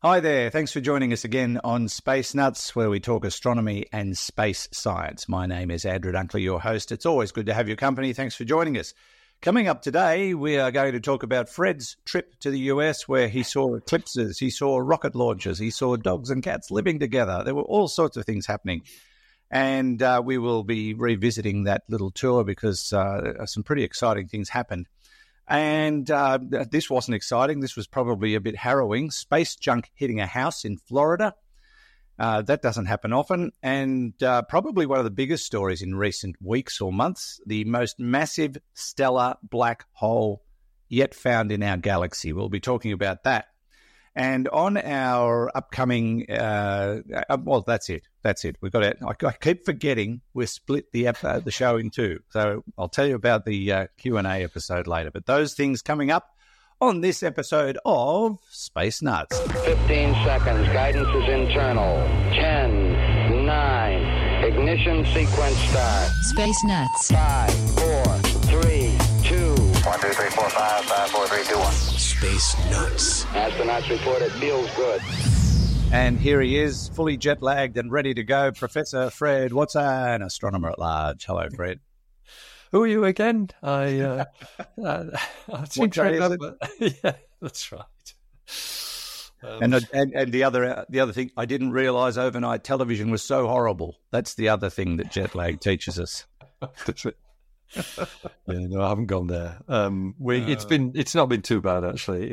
Hi there. Thanks for joining us again on Space Nuts, where we talk astronomy and space science. My name is Andrew Dunkley, your host. It's always good to have your company. Thanks for joining us. Coming up today, we are going to talk about Fred's trip to the US, where he saw eclipses, he saw rocket launches, he saw dogs and cats living together. There were all sorts of things happening. And we will be revisiting that little tour because some pretty exciting things happened. And this wasn't exciting. This was probably a bit harrowing. Space junk hitting a house in Florida. That doesn't happen often. And probably one of the biggest stories in recent weeks or months, the most massive stellar black hole yet found in our galaxy. We'll be talking about that. And on our upcoming, well, that's it. We've got it. I keep forgetting we've split the show in two. So I'll tell you about the Q&A episode later. But those things coming up on this episode of Space Nuts. 15 seconds. Guidance is internal. 10, 9. Ignition sequence start. Space Nuts. 5, 4, 3, 2. 1, 2, 3, 4, 5, 5, 4, 3, 2, 1. Space Nuts. Astronauts report it feels good. And here he is, fully jet-lagged and ready to go, Professor Fred Watson, astronomer at large. Hello, Fred. Who are you again? I seem to remember. Yeah, that's right. And the other thing, I didn't realise overnight television was so horrible. That's the other thing that jet lag teaches us. That's it. Yeah, no, I haven't gone there. It's not been too bad actually.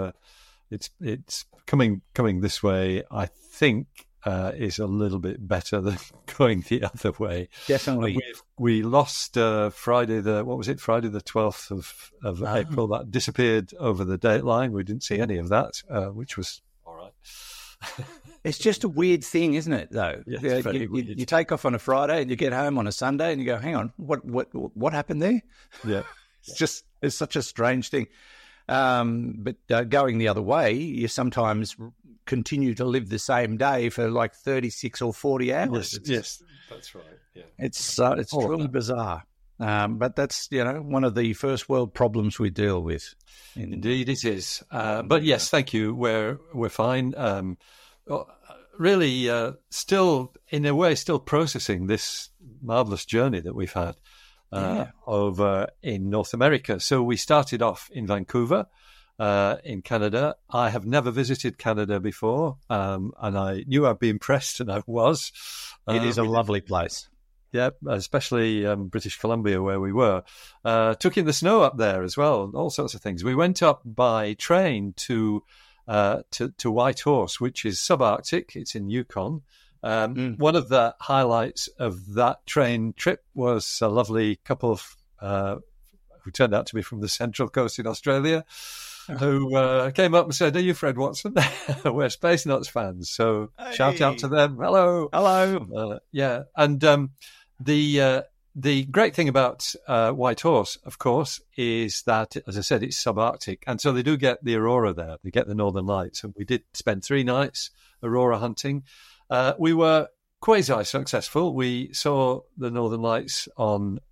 It's coming this way. I think is a little bit better than going the other way. Definitely. We lost Friday the 12th of April. That disappeared over the dateline. We didn't see any of that, which was all right. It's just a weird thing, isn't it, though? Yeah, you take off on a Friday and you get home on a Sunday and you go, hang on, what happened there? Yeah. It's such a strange thing. But going the other way, you sometimes continue to live the same day for like 36 or 40 hours. Yes, that's right. Yeah. It's truly bizarre. But that's, one of the first world problems we deal with. Indeed it is. But yes, thank you. We're fine. Really, still, in a way, still processing this marvelous journey that we've had over in North America. So we started off in Vancouver, in Canada. I have never visited Canada before, and I knew I'd be impressed, and I was. It is a lovely place. Yeah, especially British Columbia, where we were. Took in the snow up there as well, all sorts of things. We went up by train to Whitehorse, which is subarctic. It's in Yukon. One of the highlights of that train trip was a lovely couple of who turned out to be from the Central Coast in Australia, who came up and said, "Are you Fred Watson?" We're Space Nuts fans, so shout out to them. Hello. Yeah, and the great thing about Whitehorse, of course, is that, as I said, it's subarctic, and so they do get the aurora there. They get the northern lights, and we did spend 3 nights aurora hunting. We were quasi-successful. We saw the northern lights on,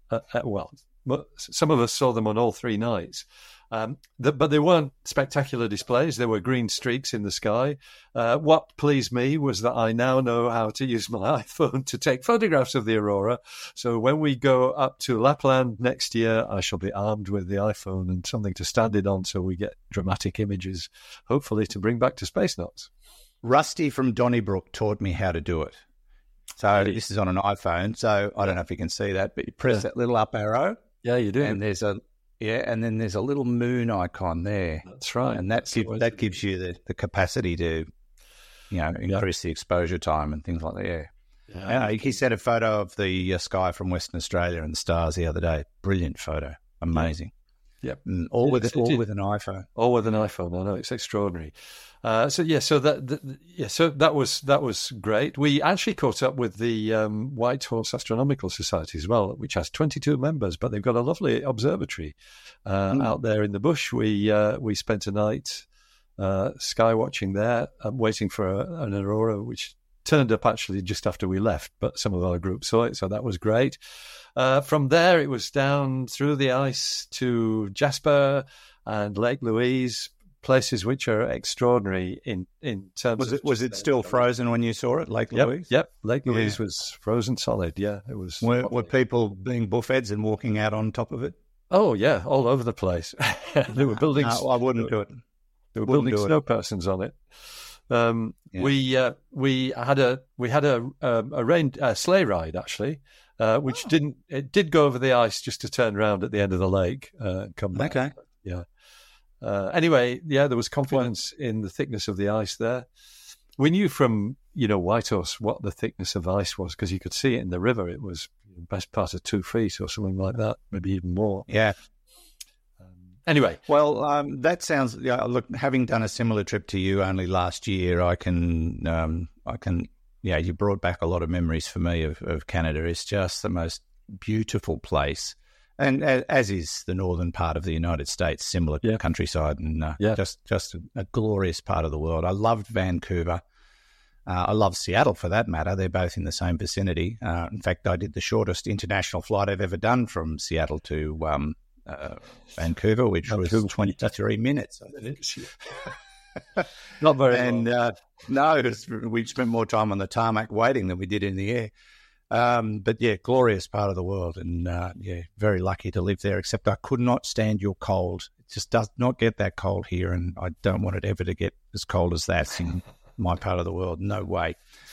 some of us saw them on all 3 nights. But they weren't spectacular displays. There were green streaks in the sky. What pleased me was that I now know how to use my iPhone to take photographs of the aurora. So when we go up to Lapland next year, I shall be armed with the iPhone and something to stand it on so we get dramatic images, hopefully to bring back to Space Nuts. Rusty from Donnybrook taught me how to do it. So this is on an iPhone, so I don't know if you can see that, but you press that little up arrow. Yeah, you do. And and then there's a little moon icon there. That's right. And that gives you the capacity to, increase the exposure time and things like that. Yeah. He sent a photo of the sky from Western Australia and the stars the other day. Brilliant photo. Amazing. Yep. All with an iPhone. All with an iPhone. I know, it's extraordinary. So that was great. We actually caught up with the Whitehorse Astronomical Society as well, which has 22 members, but they've got a lovely observatory out there in the bush. We spent a night sky watching there, waiting for an aurora, which turned up actually just after we left, but some of our group saw it, so that was great. From there, it was down through the ice to Jasper and Lake Louise, places which are extraordinary in terms of... Was it still frozen when you saw it, Lake Yep, Louise? yep. Lake Louise was frozen solid, yeah. It was. Were people being buffheads and walking out on top of it? Oh, yeah, all over the place. They were building... No, I wouldn't do it. They were building snow persons on it. We had a sleigh ride actually, which did go over the ice just to turn around at the end of the lake and come back. Okay. Yeah. Anyway, there was confidence in the thickness of the ice there. We knew from Whitehorse what the thickness of ice was because you could see it in the river. It was the best part of 2 feet or something like that, maybe even more. Yeah. Anyway, well, that sounds. Look, having done a similar trip to you only last year, I can. You brought back a lot of memories for me of Canada. It's just the most beautiful place, and as is the northern part of the United States, similar countryside, and just a glorious part of the world. I loved Vancouver. I love Seattle for that matter. They're both in the same vicinity. In fact, I did the shortest international flight I've ever done from Seattle to Vancouver, which was 23 minutes. Not very long. No, we spent more time on the tarmac waiting than we did in the air. But yeah, glorious part of the world, and very lucky to live there, except I could not stand your cold. It just does not get that cold here, and I don't want it ever to get as cold as that in my part of the world. No way.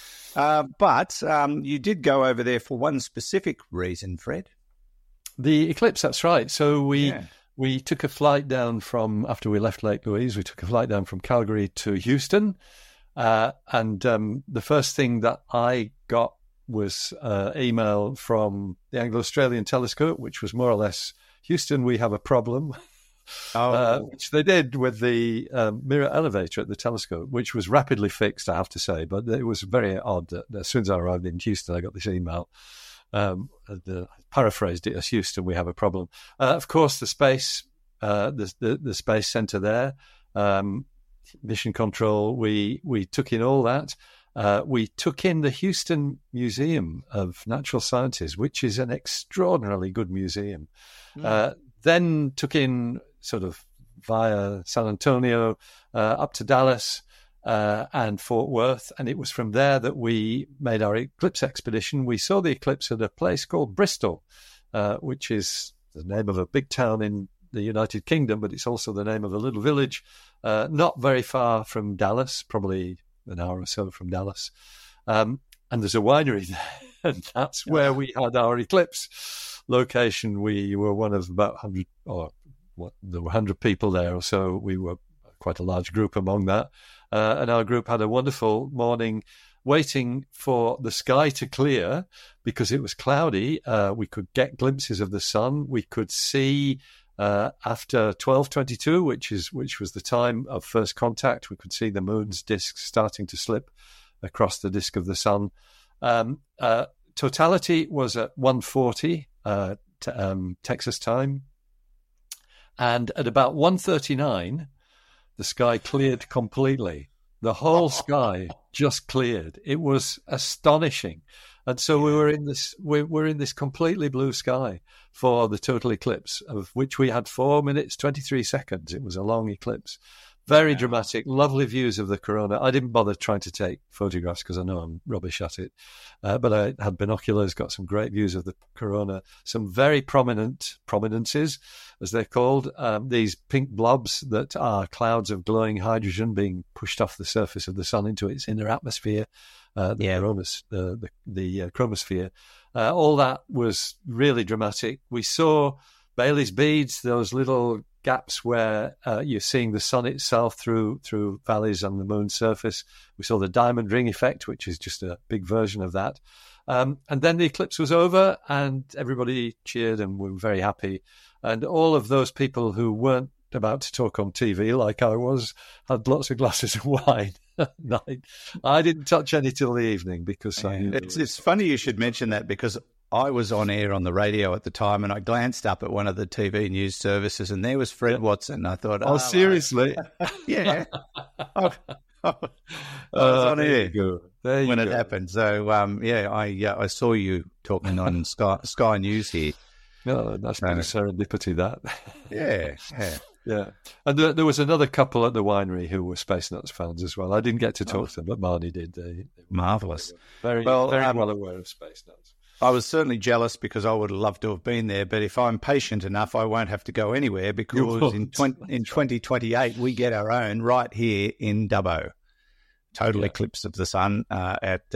But you did go over there for one specific reason, Fred. The eclipse, that's right. So we took a flight down after we left Lake Louise, we took a flight down from Calgary to Houston. And the first thing that I got was email from the Anglo-Australian Telescope, which was more or less, Houston, we have a problem. Which they did with the mirror elevator at the telescope, which was rapidly fixed, I have to say. But it was very odd that as soon as I arrived in Houston, I got this email. Paraphrased it as Houston, we have a problem. Of course, the space center there, mission control. We took in all that. We took in the Houston Museum of Natural Sciences, which is an extraordinarily good museum. Then took in sort of via San Antonio up to Dallas. And Fort Worth, and it was from there that we made our eclipse expedition. We saw the eclipse at a place called Bristol, which is the name of a big town in the United Kingdom, but it's also the name of a little village not very far from Dallas, probably an hour or so from Dallas. And there's a winery there, and that's where we had our eclipse location. We were one of about 100, there were 100 people there, or so we were quite a large group among that. And our group had a wonderful morning waiting for the sky to clear because it was cloudy. We could get glimpses of the sun. We could see after 12:22, which was the time of first contact, we could see the moon's disk starting to slip across the disk of the sun. Totality was at 1:40 Texas time. And at about 1:39, the sky cleared completely. The whole sky just cleared. It was astonishing. And so we're in this completely blue sky for the total eclipse, of which we had 4 minutes, 23 seconds. It was a long eclipse. Very dramatic, lovely views of the corona. I didn't bother trying to take photographs because I know I'm rubbish at it. But I had binoculars, got some great views of the corona, some very prominences, as they're called, these pink blobs that are clouds of glowing hydrogen being pushed off the surface of the sun into its inner atmosphere, the chromosphere. All that was really dramatic. We saw Bailey's beads, those little gaps where you're seeing the sun itself through valleys on the moon's surface. We saw the diamond ring effect, which is just a big version of that. And then the eclipse was over and everybody cheered and we were very happy. And all of those people who weren't about to talk on TV like I was had lots of glasses of wine at night. I didn't touch any till the evening because I knew it's funny you should mention that because I was on air on the radio at the time and I glanced up at one of the TV news services and there was Fred Watson. I thought, oh seriously? Yeah. I was on air when it go. happened. So, I saw you talking on Sky News here. No, that's kind of serendipity, that. Yeah. Yeah. And there was another couple at the winery who were Space Nuts fans as well. I didn't get to talk to them, but Marnie did. They Marvellous. Very well aware of Space Nuts. I was certainly jealous because I would have loved to have been there, but if I'm patient enough, I won't have to go anywhere because in 2028 we get our own right here in Dubbo. Total eclipse of the sun at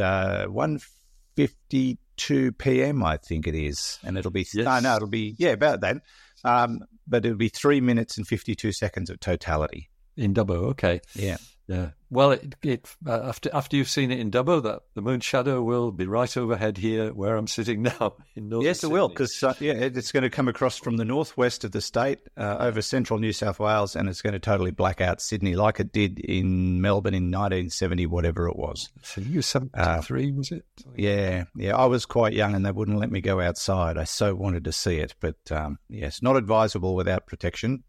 1:52 p.m. I think it is, and it'll be it'll be about that, but it'll be 3 minutes and 52 seconds of totality in Dubbo. Okay, yeah. Well, after you've seen it in Dubbo, that the moon shadow will be right overhead here where I'm sitting now in Northern Yes, it Sydney. will, because it's going to come across from the northwest of the state over central New South Wales, and it's going to totally black out Sydney like it did in Melbourne in 1970, whatever it was. So you were 73, was it? Yeah. I was quite young, and they wouldn't let me go outside. I so wanted to see it, but yes, not advisable without protection.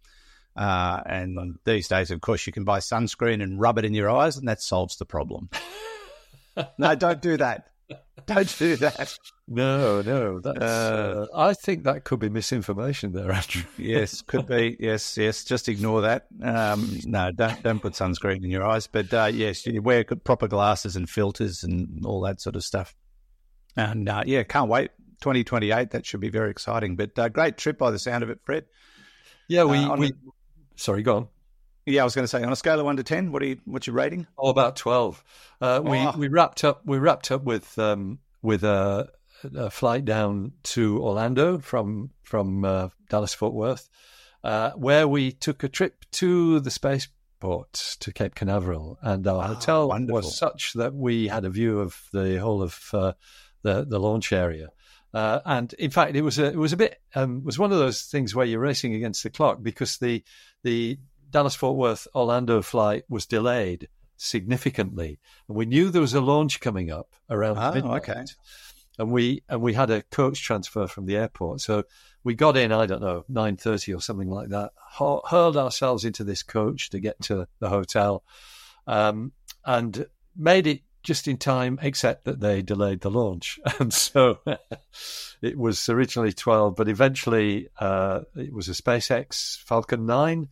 And these days, of course, you can buy sunscreen and rub it in your eyes, and that solves the problem. No, don't do that. Don't do that. No. That's, I think that could be misinformation there, Andrew. Yes, could be. Yes. Just ignore that. No, don't put sunscreen in your eyes. But yes, you wear proper glasses and filters and all that sort of stuff. And can't wait. 2028. That should be very exciting. But great trip by the sound of it, Fred. Yeah, Sorry, go on. Yeah, I was going to say, on a scale of 1 to 10, what's your rating? Oh, about 12. We wrapped up with a flight down to Orlando from Dallas Fort Worth, where we took a trip to the spaceport to Cape Canaveral, and our hotel was such that we had a view of the whole of the launch area. And in fact, it was one of those things where you're racing against the clock because the Dallas Fort Worth Orlando flight was delayed significantly, and we knew there was a launch coming up around midnight. Okay. And we had a coach transfer from the airport, so we got in 9:30 or something like that. Hurled ourselves into this coach to get to the hotel, and made it just in time, except that they delayed the launch. And so it was originally 12, but eventually it was a SpaceX Falcon 9.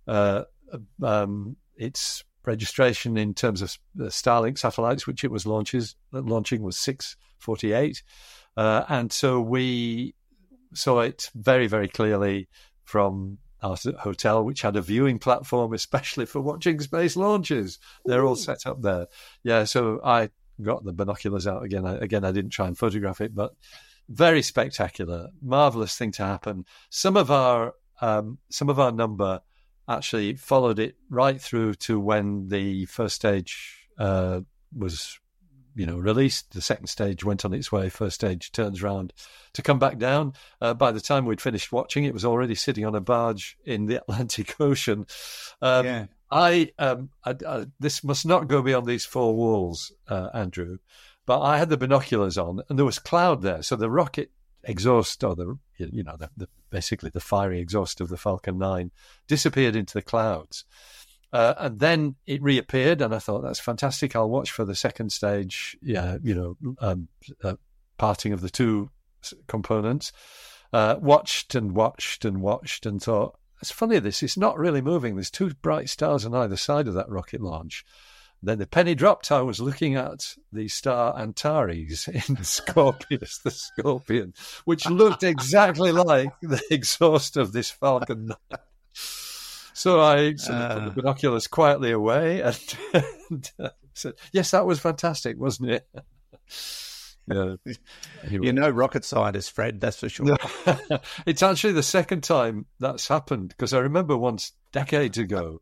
Its registration in terms of the Starlink satellites, which it was launching, was 648. And so we saw it very, very clearly from our hotel, which had a viewing platform, especially for watching space launches. They're all set up there. Yeah, so I got the binoculars out again. I didn't try and photograph it, but very spectacular, marvelous thing to happen. Some of our number actually followed it right through to when the first stage was released. The second stage went on its way. First stage turns around to come back down. By the time we'd finished watching, it was already sitting on a barge in the Atlantic Ocean. This must not go beyond these four walls, Andrew. But I had the binoculars on, and there was cloud there. So the rocket exhaust, or basically the firing exhaust of the Falcon 9, disappeared into the clouds. And then it reappeared, and I thought, that's fantastic. I'll watch for the second stage, parting of the two components. Watched and thought, it's funny, it's not really moving. There's two bright stars on either side of that rocket launch. Then the penny dropped. I was looking at the star Antares in Scorpius, the Scorpion, which looked exactly like the exhaust of this Falcon 9. So I sort of put the binoculars quietly away and said, yes, that was fantastic, wasn't it? Rocket scientist, Fred, that's for sure. It's actually the second time that's happened, because I remember once decades ago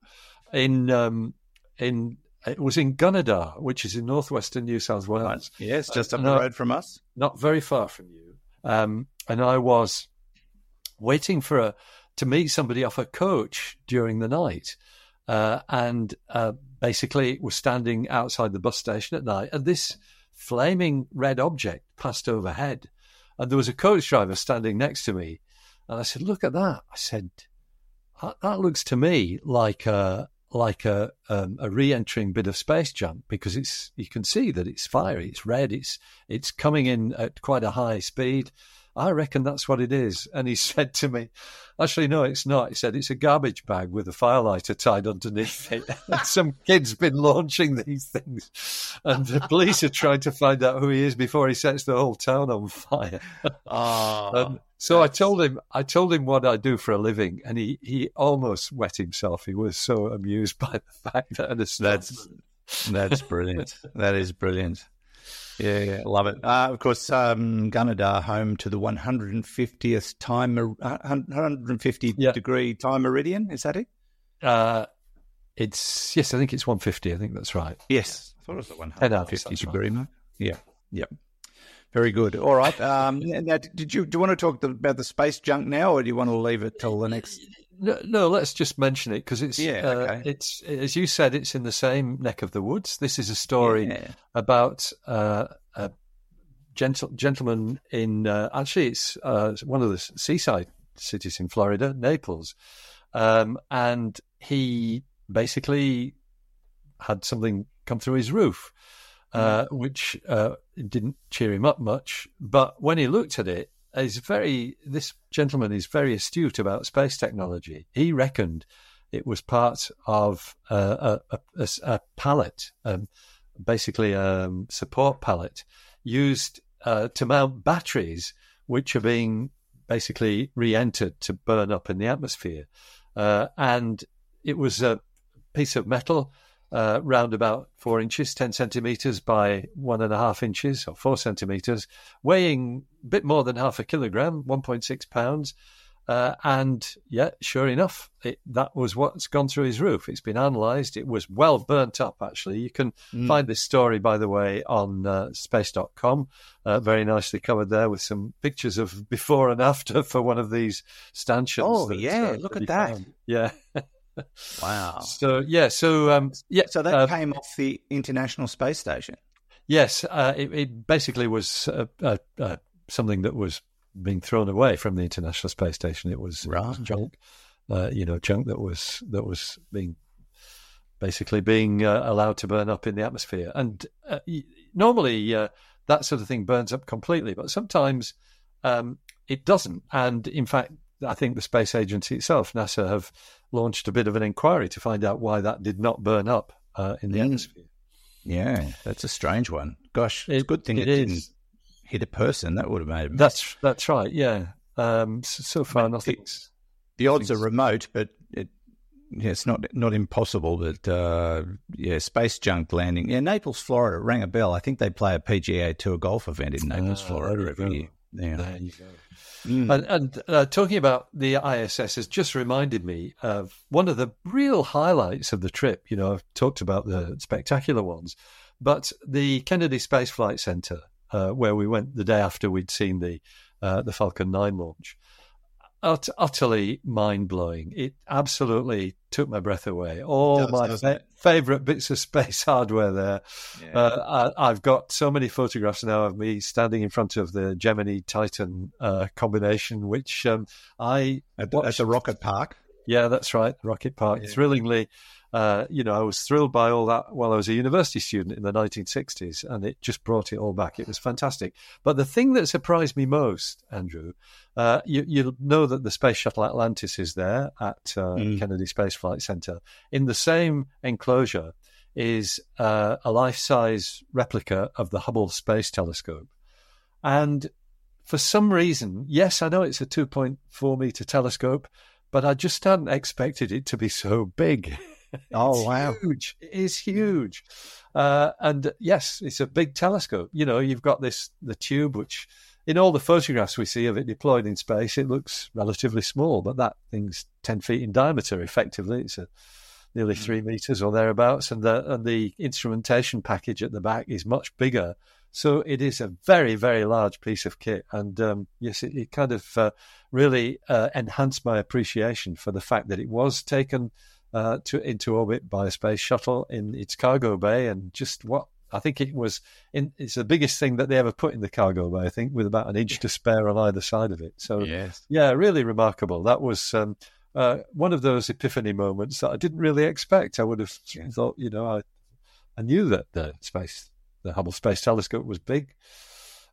it was in Gunnedah, which is in northwestern New South Wales. Right. Yes, just up the road from us. Not very far from you. And I was waiting to meet somebody off a coach during the night. And basically was standing outside the bus station at night, and this flaming red object passed overhead. And there was a coach driver standing next to me. And I said, look at that. I said, that looks to me like a re-entering bit of space junk, because you can see that it's fiery, it's red, it's coming in at quite a high speed. I reckon that's what it is. And he said to me, actually, no, it's not. He said, it's a garbage bag with a firelighter tied underneath it. And some kid's been launching these things. And the police are trying to find out who he is before he sets the whole town on fire. So I told him what I do for a living, and he almost wet himself. He was so amused by the fact that that's brilliant. That is brilliant. Yeah, love it. Of course, Gunnedah, home to the 150th time, 150 degree time meridian. Is that it? Yes, I think it's 150. I think that's right. Yes, I thought it was the 150 degree mark. Yeah, yep. Very good. All right. Now, do you want to talk about the space junk now, or do you want to leave it till the next? No, let's just mention it because it's okay. It's, as you said, it's in the same neck of the woods. This is a story about a gentleman in actually it's one of the seaside cities in Florida, Naples, and he basically had something come through his roof. Which didn't cheer him up much. But when he looked at it, this gentleman is very astute about space technology. He reckoned it was part of a pallet, basically a support pallet, used to mount batteries, which are being basically re-entered to burn up in the atmosphere. And it was a piece of metal round about 4 inches, 10 centimetres by 1.5 inches, or 4 centimetres, weighing a bit more than half a kilogram, 1.6 pounds. And sure enough, that was what's gone through his roof. It's been analysed. It was well burnt up, actually. You can find this story, by the way, on space.com. Very nicely covered there with some pictures of before and after for one of these stanchions. Oh, look at that. Found. Yeah. Wow. So that came off the International Space Station. Yes, it basically was something that was being thrown away from the International Space Station. It was junk, junk that was being allowed to burn up in the atmosphere. And normally that sort of thing burns up completely, but sometimes it doesn't. And in fact, I think the space agency itself, NASA, have launched a bit of an inquiry to find out why that did not burn up in the atmosphere. Yeah, that's a strange one. Gosh, it's a good thing it didn't hit a person. That would have made a mess. That's right, yeah. So far, nothing's... The odds are remote, but it's not impossible. But, space junk landing. Yeah, Naples, Florida, rang a bell. I think they play a PGA Tour golf event in Naples, Florida every year. Yeah. There you go. And talking about the ISS has just reminded me of one of the real highlights of the trip. You know, I've talked about the spectacular ones, but the Kennedy Space Flight Center, where we went the day after we'd seen the Falcon 9 launch, utterly mind-blowing. It absolutely took my breath away. All my favourite bits of space hardware there. Yeah. I've got so many photographs now of me standing in front of the Gemini Titan combination, which at the Rocket Park. Yeah, that's right, Rocket Park. Yeah. Thrillingly, I was thrilled by all that while I was a university student in the 1960s, and it just brought it all back. It was fantastic. But the thing that surprised me most, Andrew, you'll know that the Space Shuttle Atlantis is there at Kennedy Space Flight Center. In the same enclosure is a life-size replica of the Hubble Space Telescope. And for some reason, yes, I know it's a 2.4-meter telescope, but I just hadn't expected it to be so big. Oh, wow. Huge. It is huge. And yes, it's a big telescope. You know, you've got the tube, which in all the photographs we see of it deployed in space, it looks relatively small, but that thing's 10 feet in diameter, effectively. It's nearly 3 meters or thereabouts. And the instrumentation package at the back is much bigger. So it is a very, very large piece of kit. And yes, it kind of really enhanced my appreciation for the fact that it was taken into orbit by a space shuttle in its cargo bay, and just what I think it's the biggest thing that they ever put in the cargo bay, I think, with about an inch to spare on either side of it. So, yeah, really remarkable. That was one of those epiphany moments that I didn't really expect. I would have thought, I knew that the Hubble Space Telescope was big,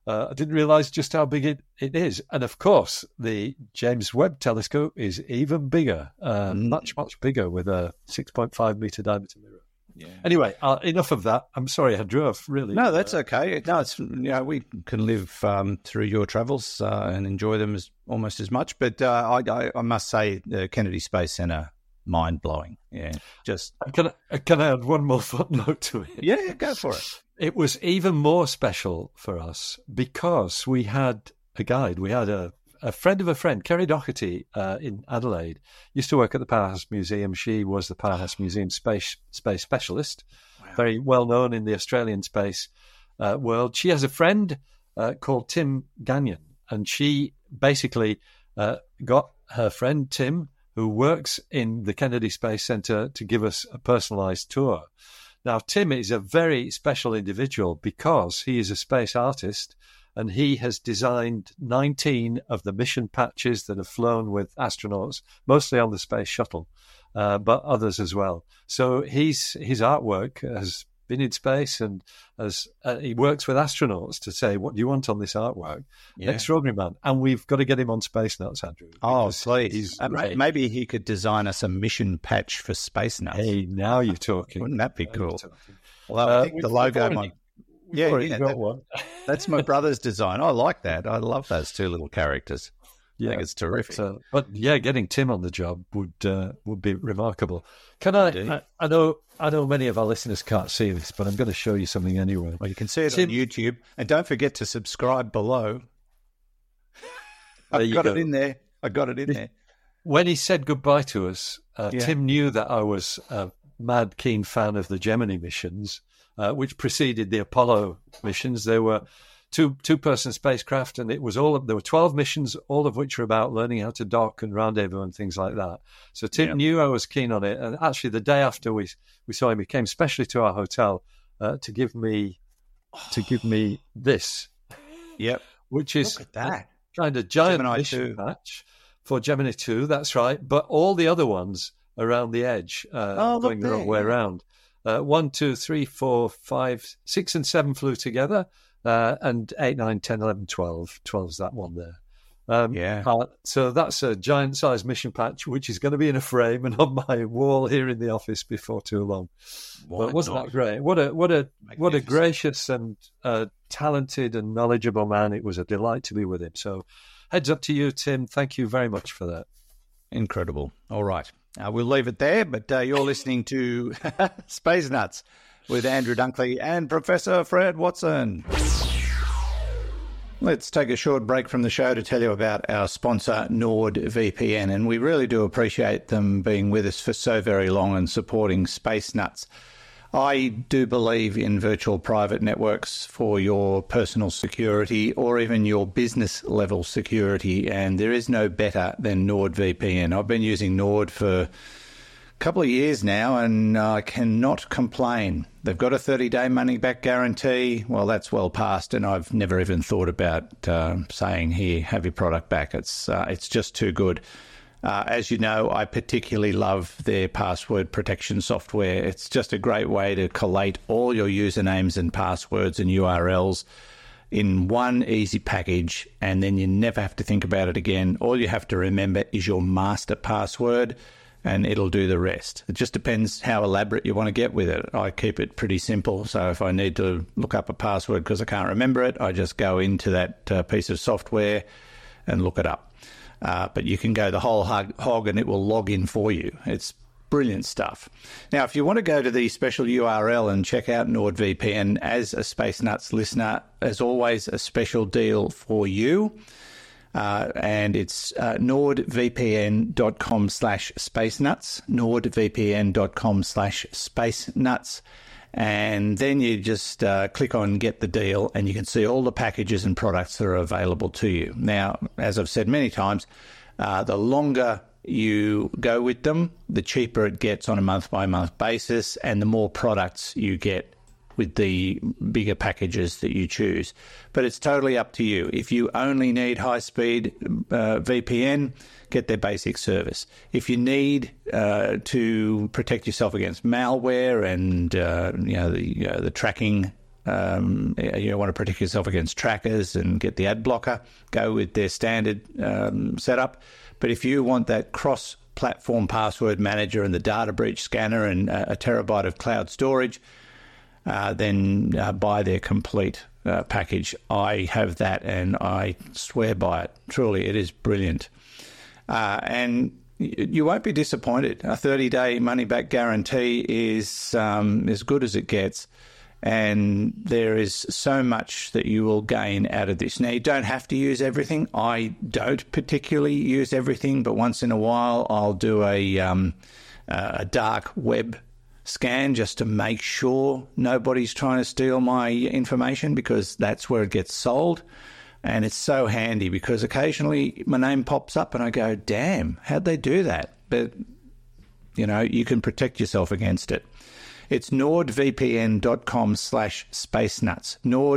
I didn't realise just how big it is. And of course, the James Webb Telescope is even bigger, much, much bigger, with a 6.5 metre diameter mirror. Yeah. Anyway, enough of that. I'm sorry, Andrew. I've really... No, that's okay. No, it's we can live through your travels and enjoy them almost as much. But I must say, the Kennedy Space Centre, mind-blowing. Yeah, just... Can I add one more footnote to it? Yeah, go for it. It was even more special for us because we had a guide. We had a friend of a friend, Kerry Doherty, in Adelaide, used to work at the Powerhouse Museum. She was the Powerhouse Museum space specialist, very well known in the Australian space world. She has a friend called Tim Gagnon, and she basically got her friend Tim, who works in the Kennedy Space Centre, to give us a personalised tour. Now, Tim is a very special individual because he is a space artist, and he has designed 19 of the mission patches that have flown with astronauts, mostly on the space shuttle, but others as well. So his artwork has been in space, and he works with astronauts to say, what do you want on this artwork? Yeah. Extraordinary man. And we've got to get him on Space Nuts, Andrew. Oh, please. Maybe he could design us a mission patch for Space Nuts. Hey, now you're talking. Wouldn't that be cool? Well, I think the logo might... Yeah, got one. That's my brother's design. I like that. I love those two little characters. I think it's terrific. But getting Tim on the job would be remarkable. Can I? I know many of our listeners can't see this, but I'm going to show you something anyway. Well, you can see it on YouTube, and don't forget to subscribe below. I've got it in there. I got it in there. When he said goodbye to us, Tim knew that I was a mad keen fan of the Gemini missions, which preceded the Apollo missions. They were two-person spacecraft, and there were 12 missions, all of which were about learning how to dock and rendezvous and things like that. So Tim knew I was keen on it, and actually the day after we saw him, he came specially to our hotel to give me this. Yep, which is look at that kind of giant Gemini mission patch for Gemini 2. That's right, but all the other ones around the edge, going the wrong way around. 1, 2, 3, 4, 5, 6, and 7 flew together. And 8, 9, 10, 11, 12. 12's that one there. So that's a giant-sized mission patch, which is going to be in a frame and on my wall here in the office before too long. But wasn't that great? What a gracious and talented and knowledgeable man. It was a delight to be with him. So heads up to you, Tim. Thank you very much for that. Incredible. All right. We'll leave it there, but you're listening to Space Nuts with Andrew Dunkley and Professor Fred Watson. Let's take a short break from the show to tell you about our sponsor, NordVPN, and we really do appreciate them being with us for so very long and supporting Space Nuts. I do believe in virtual private networks for your personal security or even your business level security, and there is no better than NordVPN. I've been using Nord for couple of years now, and I cannot complain. They've got a 30-day money-back guarantee. Well, that's well past, and I've never even thought about saying, here, have your product back. It's just too good. As you know, I particularly love their password protection software. It's just a great way to collate all your usernames and passwords and URLs in one easy package, and then you never have to think about it again. All you have to remember is your master password, and it'll do the rest. It just depends how elaborate you want to get with it. I keep it pretty simple, so if I need to look up a password because I can't remember it, I just go into that piece of software and look it up. But you can go the whole hog and it will log in for you. It's brilliant stuff. Now, if you want to go to the special URL and check out NordVPN as a Space Nuts listener, as always, a special deal for you. And it's nordvpn.com/spacenuts, nordvpn.com/spacenuts. And then you just click on Get the Deal, and you can see all the packages and products that are available to you. Now, as I've said many times, the longer you go with them, the cheaper it gets on a month-by-month basis, and the more products you get with the bigger packages that you choose. But it's totally up to you. If you only need high-speed VPN, get their basic service. If you need to protect yourself against malware and the tracking you want to protect yourself against trackers and get the ad blocker, go with their standard setup. But if you want that cross-platform password manager and the data breach scanner and a terabyte of cloud storage, then buy their complete package. I have that and I swear by it. Truly, it is brilliant. And you won't be disappointed. A 30-day money-back guarantee is as good as it gets. And there is so much that you will gain out of this. Now, you don't have to use everything. I don't particularly use everything, but once in a while I'll do a dark web scan just to make sure nobody's trying to steal my information, because that's where it gets sold. And it's so handy because occasionally my name pops up and I go, damn, how'd they do that? But, you know, you can protect yourself against it. It's nordvpn.com/spacenuts.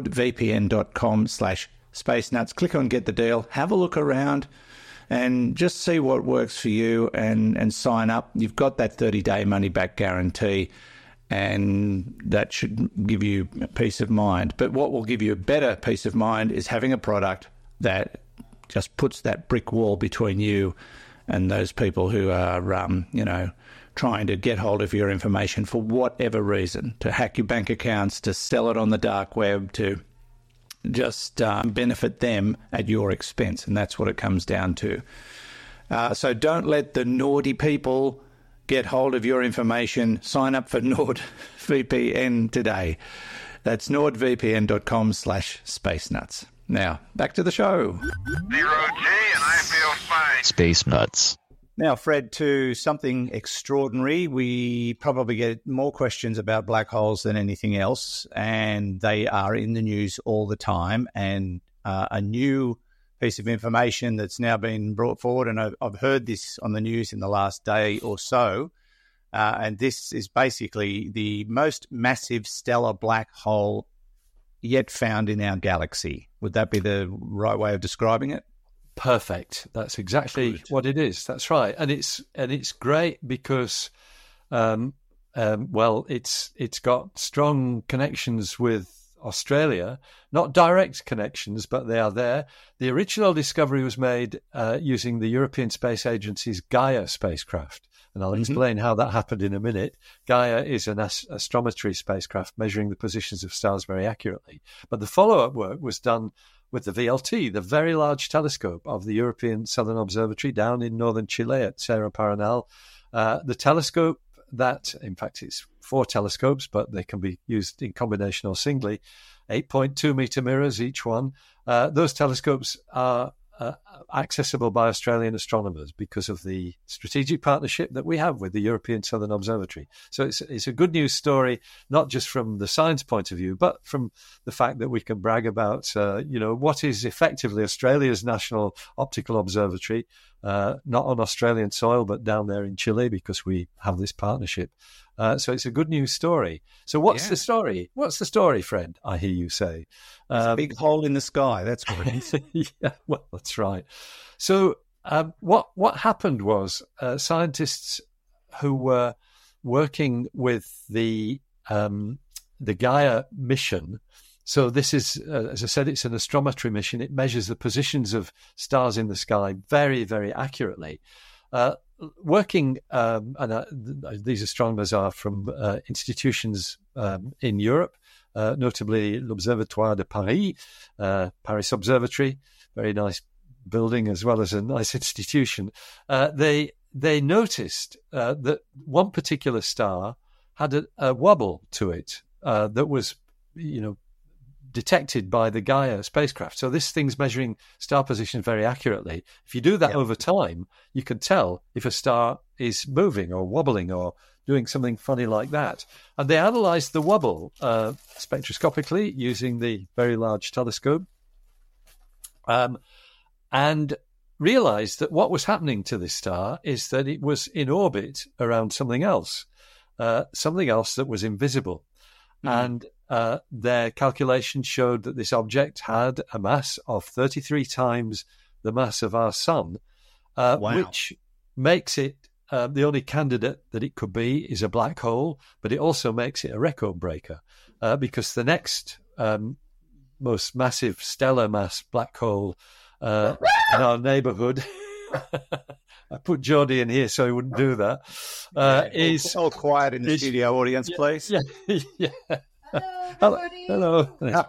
nordvpn.com/spacenuts. Click on Get the Deal. Have a look around and just see what works for you and sign up. You've got that 30-day money-back guarantee, and that should give you peace of mind. But what will give you a better peace of mind is having a product that just puts that brick wall between you and those people who are, trying to get hold of your information for whatever reason, to hack your bank accounts, to sell it on the dark web, to just benefit them at your expense. And that's what it comes down to. So don't let the naughty people get hold of your information. Sign up for NordVPN today. That's nordvpn.com/spacenuts. Now, back to the show. 0G, and I feel fine. Space Nuts. Now, Fred, to something extraordinary. We probably get more questions about black holes than anything else, and they are in the news all the time. And a new piece of information that's now been brought forward, and I've heard this on the news in the last day or so, and this is basically the most massive stellar black hole yet found in our galaxy. Would that be the right way of describing it? Perfect. That's exactly what it is. That's right, and it's great because, it's got strong connections with Australia, not direct connections, but they are there. The original discovery was made using the European Space Agency's Gaia spacecraft, and I'll explain how that happened in a minute. Gaia is an astrometry spacecraft measuring the positions of stars very accurately, but the follow-up work was done with the VLT, the Very Large Telescope of the European Southern Observatory down in northern Chile at Cerro Paranal. The telescope that, in fact, it's 4 telescopes, but they can be used in combination or singly, 8.2-meter mirrors each one. Those telescopes are accessible by Australian astronomers because of the strategic partnership that we have with the European Southern Observatory. So it's a good news story, not just from the science point of view, but from the fact that we can brag about, what is effectively Australia's national optical observatory, not on Australian soil, but down there in Chile, because we have this partnership. So it's a good news story. So what's the story? What's the story, Fred? I hear you say. It's a big hole in the sky. That's what it is. Yeah, well, that's right. So what happened was scientists who were working with the Gaia mission. So this is, as I said, it's an astrometry mission. It measures the positions of stars in the sky very, very accurately. Working, these astronomers are from institutions in Europe, notably l'Observatoire de Paris, Paris Observatory, very nice building as well as a nice institution. They noticed that one particular star had a wobble to it that was, detected by the Gaia spacecraft. So this thing's measuring star position very accurately. If you do that over time, you can tell if a star is moving or wobbling or doing something funny like that. And they analyzed the wobble spectroscopically using the Very Large Telescope, and realized that what was happening to this star is that it was in orbit around something else that was invisible. And their calculations showed that this object had a mass of 33 times the mass of our sun, which makes it the only candidate that it could be is a black hole, but it also makes it a record breaker because the next most massive stellar mass black hole in our neighbourhood. I put Geordie in here so he wouldn't do that. Is all quiet in the studio audience, please. Yeah. Hello.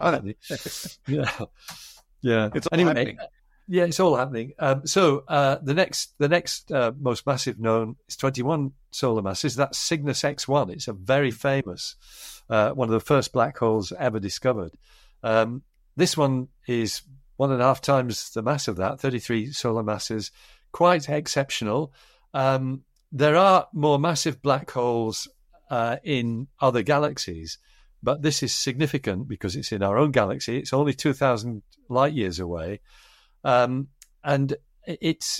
Yeah. It's all happening. Yeah, it's all happening. So the next most massive known is 21 solar masses. That's Cygnus X1. It's a very famous, one of the first black holes ever discovered. This one is 1.5 times the mass of that, 33 solar masses, quite exceptional. There are more massive black holes in other galaxies, but this is significant because it's in our own galaxy. It's only 2,000 light years away. And it's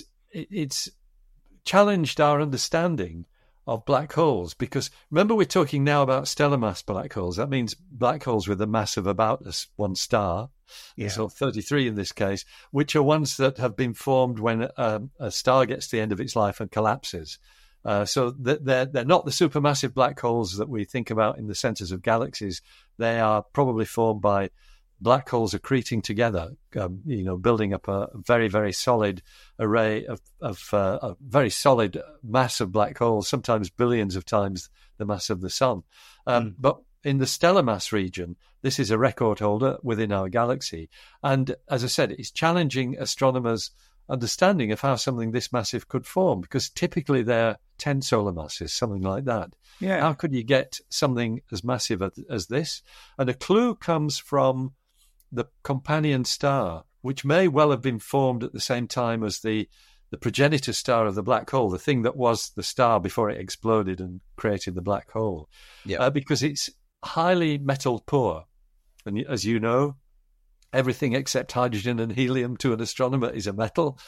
challenged our understanding of black holes because remember we're talking now about stellar mass black holes. That means black holes with a mass of about one star, so 33 in this case, which are ones that have been formed when a star gets to the end of its life and collapses. So they're not the supermassive black holes that we think about in the centers of galaxies. They are probably formed by black holes accreting together, building up a very, very solid array of a very solid mass of black holes, sometimes billions of times the mass of the sun. But in the stellar mass region, this is a record holder within our galaxy. And as I said, it's challenging astronomers' understanding of how something this massive could form, because typically they're 10 solar masses, something like that. Yeah. How could you get something as massive as this? And a clue comes from the companion star, which may well have been formed at the same time as the progenitor star of the black hole, the thing that was the star before it exploded and created the black hole, because it's highly metal poor. And as you know, everything except hydrogen and helium to an astronomer is a metal.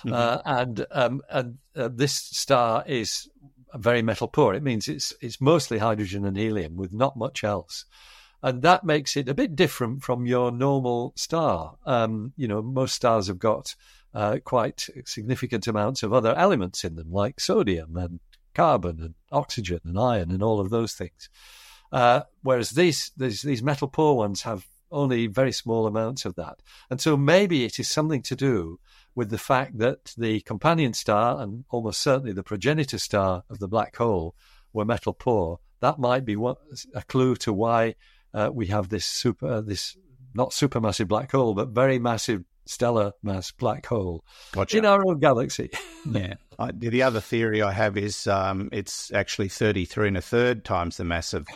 And this star is very metal poor. It means it's mostly hydrogen and helium with not much else. And that makes it a bit different from your normal star. Most stars have got quite significant amounts of other elements in them, like sodium and carbon and oxygen and iron and all of those things. Whereas these metal poor ones have only very small amounts of that. And so maybe it is something to do with the fact that the companion star and almost certainly the progenitor star of the black hole were metal poor. That might be a clue to why we have this not supermassive black hole, but very massive stellar mass black hole in our own galaxy. Yeah. The other theory I have is it's actually 33 1/3 times the mass of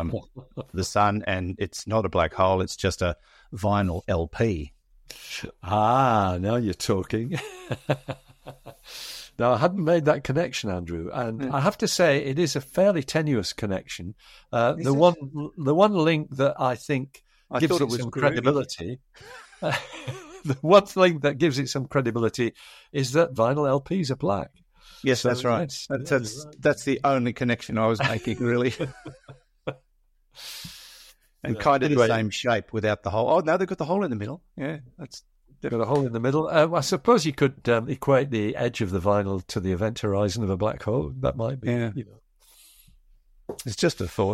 the sun, and it's not a black hole, it's just a vinyl LP. Now you're talking. Now, I hadn't made that connection, Andrew, and I have to say it is a fairly tenuous connection. The one link that I think gives it some credibility, the one thing that gives it some credibility is that vinyl LPs are black. Yes, so that's right. That's the only connection I was making, really. And kind of the same shape without the hole. Oh, no, they've got the hole in the middle. Yeah, that's... They've got a hole in the middle. I suppose you could equate the edge of the vinyl to the event horizon of a black hole. That might be, It's just a thought.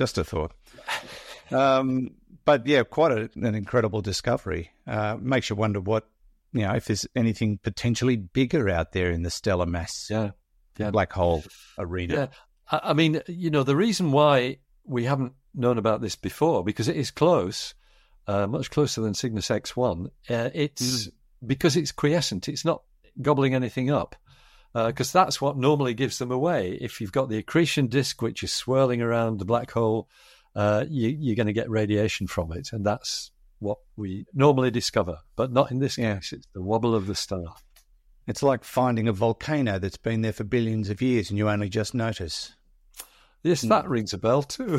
But yeah, quite an incredible discovery. Makes you wonder what, if there's anything potentially bigger out there in the stellar mass black hole arena. Yeah. I mean, the reason why we haven't known about this before, because it is close, much closer than Cygnus X1. It's because it's quiescent. It's not gobbling anything up, because that's what normally gives them away. If you've got the accretion disk, which is swirling around the black hole, you're going to get radiation from it, and that's what we normally discover. But not in this case. It's the wobble of the star. It's like finding a volcano that's been there for billions of years, and you only just notice. Yes, that rings a bell too.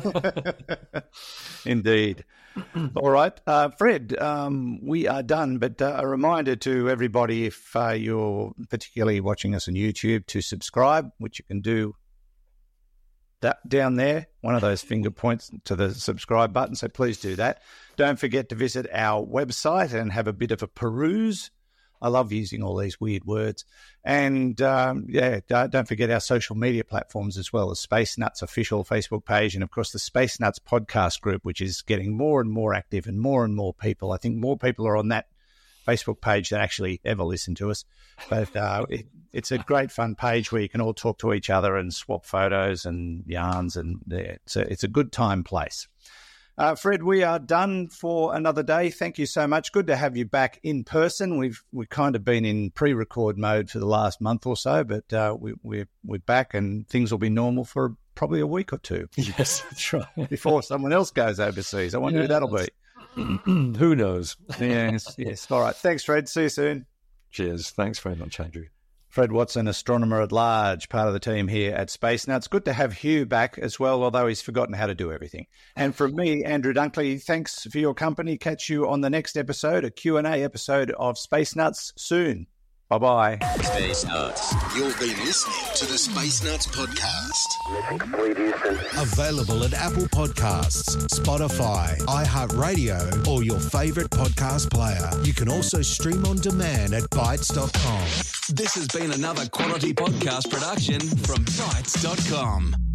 Indeed. All right, Fred, we are done, but a reminder to everybody, if you're particularly watching us on YouTube, to subscribe, which you can do that down there, one of those finger points to the subscribe button, so please do that. Don't forget to visit our website and have a bit of a peruse. I love using all these weird words. And, don't forget our social media platforms as well, as Space Nuts official Facebook page, and, of course, the Space Nuts podcast group, which is getting more and more active and more people. I think more people are on that Facebook page than actually ever listen to us. But it's a great fun page where you can all talk to each other and swap photos and yarns, and it's a good time place. Fred, we are done for another day. Thank you so much. Good to have you back in person. We've kind of been in pre-record mode for the last month or so, but we're back, and things will be normal for probably a week or two. Yes, that's right. Before someone else goes overseas. I wonder who that'll be. Who knows? Yes. All right. Thanks, Fred. See you soon. Cheers. Thanks very much, Andrew. Fred Watson, astronomer at large, part of the team here at Space Nuts. Good to have Hugh back as well, although he's forgotten how to do everything. And from me, Andrew Dunkley, thanks for your company. Catch you on the next episode, a Q&A episode of Space Nuts soon. Bye-bye. Space Nuts. You've been listening to the Space Nuts podcast. Mission complete, Houston. Available at Apple Podcasts, Spotify, iHeartRadio, or your favourite podcast player. You can also stream on demand at Bytes.com. This has been another quality podcast production from Bytes.com.